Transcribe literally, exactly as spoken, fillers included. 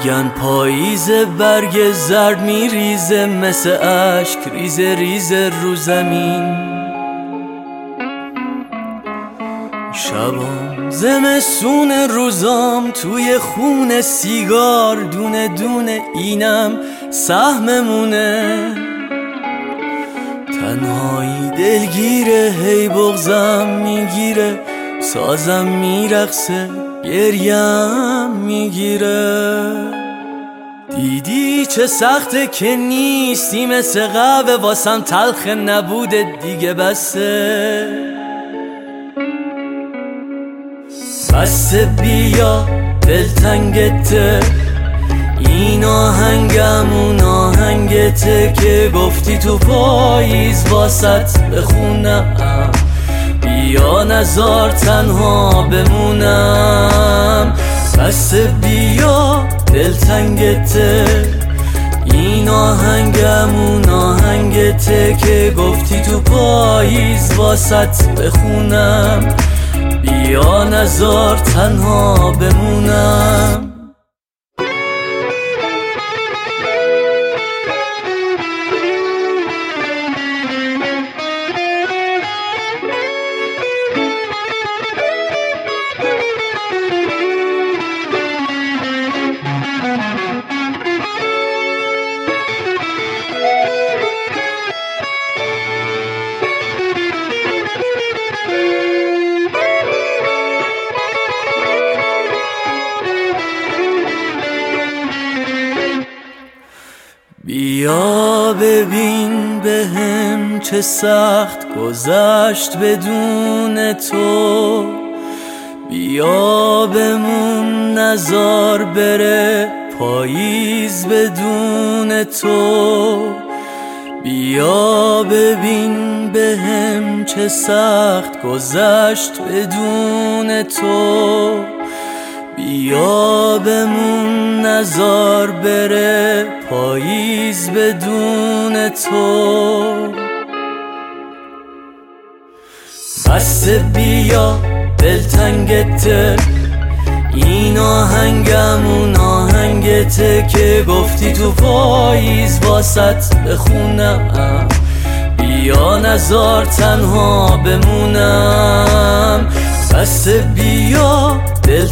میگن پاییز برگ زرد میریزه مثل اشک ریزه ریزه رو زمین. شبام زمستون روزام توی خون سیگار دونه دونه اینم سهممونه. تنهایی دلگیره هی بغضم میگیره سازم میرقصه گریم میگیره. دیدی چه سخته که نیستی مثل قهوه واسم تلخ نبوده دیگه بسه. بسه بیا دلتنگته این آهنگم اون آهنگته که گفتی تو پاییز واسط بخونم. بیا نزار تنها بمونم. بسه بیا دلتنگته این آهنگم اون آهنگته که گفتی تو پاییز واسط بخونم. بیا نزار تنها بمونم. بیا ببین بهم چه سخت گذشت بدون تو. بیا بمون نزار بره پاییز بدون تو. بیا ببین بهم چه سخت گذشت بدون تو. بیا بمون نزار بره پاییز بدون تو. بسه بیا دلتنگته این آهنگم اون آهنگته که گفتی تو پاییز واسط بخونم. بیا نزار تنها بمونم. بسه بیا دل